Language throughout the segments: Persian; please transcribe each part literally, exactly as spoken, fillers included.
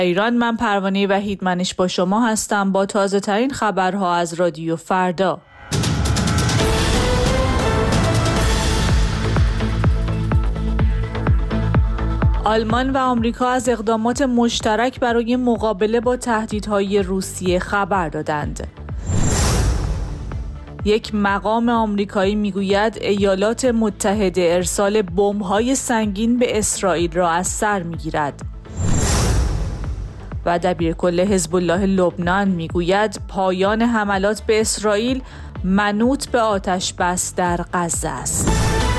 ایران، من پروانه وحیدمنش با شما هستم با تازه ترین خبرها از رادیو فردا. آلمان و آمریکا از اقدامات مشترک برای مقابله با تهدیدهای روسیه خبر دادند. یک مقام آمریکایی میگوید ایالات متحده ارسال بمب‌های سنگین به اسرائیل را از سر میگیرد. و دبیرکل حزب الله لبنان میگوید پایان حملات به اسرائیل منوط به آتش بس در غزه است.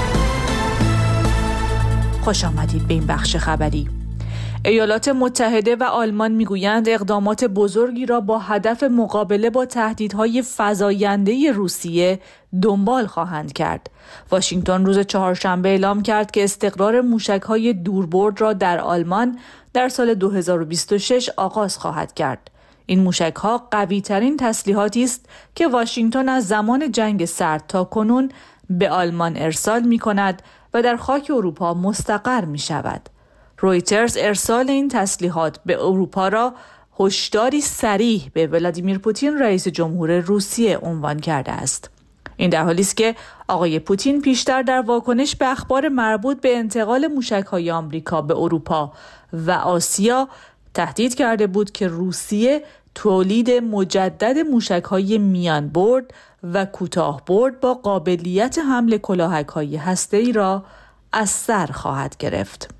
خوش آمدید به این بخش خبری. ایالات متحده و آلمان میگویند اقدامات بزرگی را با هدف مقابله با تهدیدهای فزاینده روسیه دنبال خواهند کرد. واشنگتن روز چهارشنبه اعلام کرد که استقرار موشک‌های دوربرد را در آلمان در سال دو هزار و بیست و شش آغاز خواهد کرد. این موشک‌ها قوی‌ترین تسلیحاتی است که واشنگتن از زمان جنگ سرد تا کنون به آلمان ارسال می‌کند و در خاک اروپا مستقر می‌شود. رویترز ارسال این تسلیحات به اروپا را هشداری صریح به ولادیمیر پوتین رئیس جمهور روسیه عنوان کرده است. این در حالی است که آقای پوتین پیشتر در واکنش به اخبار مربوط به انتقال موشک‌های آمریکا به اروپا و آسیا تهدید کرده بود که روسیه تولید مجدد موشک‌های میان برد و کوتاه برد با قابلیت حمل کلاهک‌های هسته‌ای را از سر خواهد گرفت.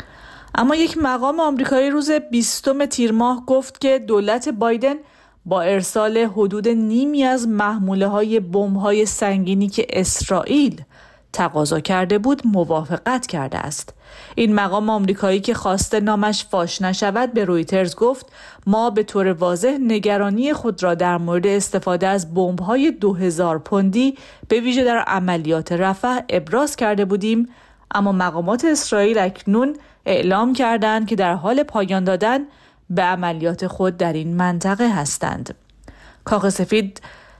اما یک مقام آمریکایی روز بیستم تیر ماه گفت که دولت بایدن با ارسال حدود نیمی از محموله‌های بمب‌های سنگینی که اسرائیل تقاضا کرده بود موافقت کرده است. این مقام آمریکایی که خواسته نامش فاش نشود به رویترز گفت ما به طور واضح نگرانی خود را در مورد استفاده از بمب‌های دو هزار پوندی به ویژه در عملیات رفح ابراز کرده بودیم، اما مقامات اسرائیل اکنون اعلام کردند که در حال پایان دادن به عملیات خود در این منطقه هستند. کاخ سفید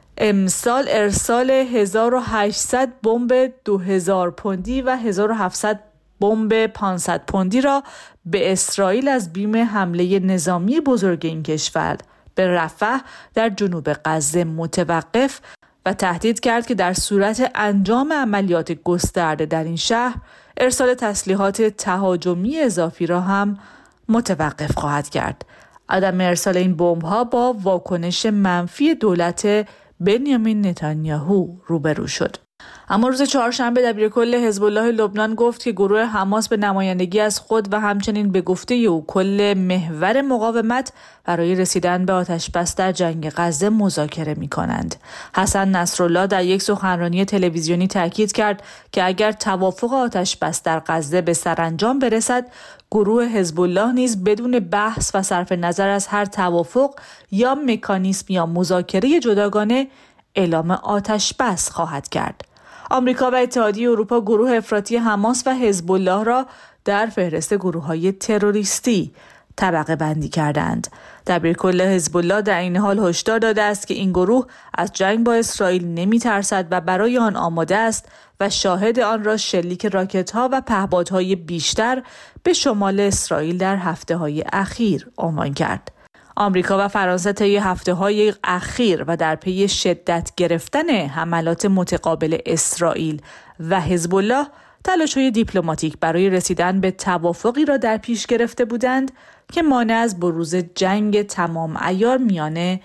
امسال ارسال هزار و هشتصد بمب دو هزار پوندی و هزار و هفتصد بمب پانصد پوندی را به اسرائیل از بیم حمله نظامی بزرگ این کشور به رفح در جنوب غزه متوقف و تهدید کرد که در صورت انجام عملیات گسترده در این شهر ارسال تسلیحات تهاجمی اضافی را هم متوقف خواهد کرد. عدم ارسال این بمب‌ها با واکنش منفی دولت بنیامین نتانیاهو روبرو شد. اما روز چهارشنبه دبیرکل حزب الله لبنان گفت که گروه حماس به نمایندگی از خود و همچنین به گفته او کل محور مقاومت برای رسیدن به آتش‌بس در جنگ غزه مذاکره می‌کنند. حسن نصرالله در یک سخنرانی تلویزیونی تاکید کرد که اگر توافق آتش‌بس در غزه به سرانجام برسد، گروه حزب الله نیز بدون بحث و صرف نظر از هر توافق یا مکانیسم یا مذاکره جداگانه اعلام آتش‌بس خواهد کرد. آمریکا و اتحادیه اروپا گروه افراطی حماس و حزب الله را در فهرست گروه‌های تروریستی طبقه بندی کردند. دبیرکل حزب الله در این حال هشدار داده است که این گروه از جنگ با اسرائیل نمی‌ترسد و برای آن آماده است و شاهد آن را شلیک راکت‌ها و پهپادهای بیشتر به شمال اسرائیل در هفته‌های اخیر عنوان کرد. آمریکا و فرانسه طی هفته‌های اخیر و در پی شدت گرفتن حملات متقابل اسرائیل و حزب الله تلاش‌های دیپلماتیک برای رسیدن به توافقی را در پیش گرفته بودند که مانع از بروز جنگ تمام عیار میان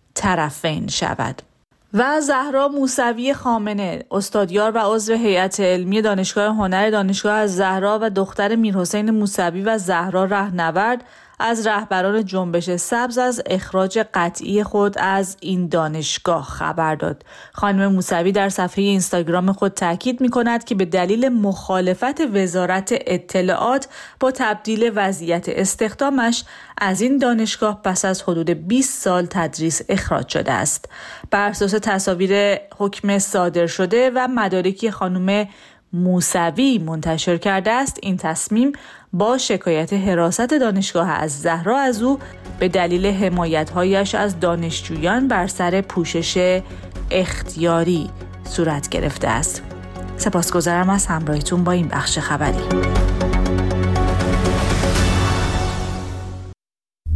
طرفین شود. و زهرا موسوی خامنه، استادیار و عضو هیئت علمی دانشگاه هنر دانشگاه الزهرا و دختر میرحسین موسوی و زهرا رهنورد، از رهبران جنبش سبز از اخراج قطعی خود از این دانشگاه خبر داد. خانم موسوی در صفحه اینستاگرام خود تاکید می‌کند که به دلیل مخالفت وزارت اطلاعات با تبدیل وضعیت استخدامش از این دانشگاه پس از حدود بیست سال تدریس اخراج شده است. بر اساس تصاویر حکم صادر شده و مدارکی خانم موسوی منتشر کرده است، این تصمیم با شکایت حراست دانشگاه الزهرا از او به دلیل حمایت‌هایش از دانشجویان بر سر پوشش اختیاری صورت گرفته است. سپاسگزارم از همراهیتون با این بخش خبری.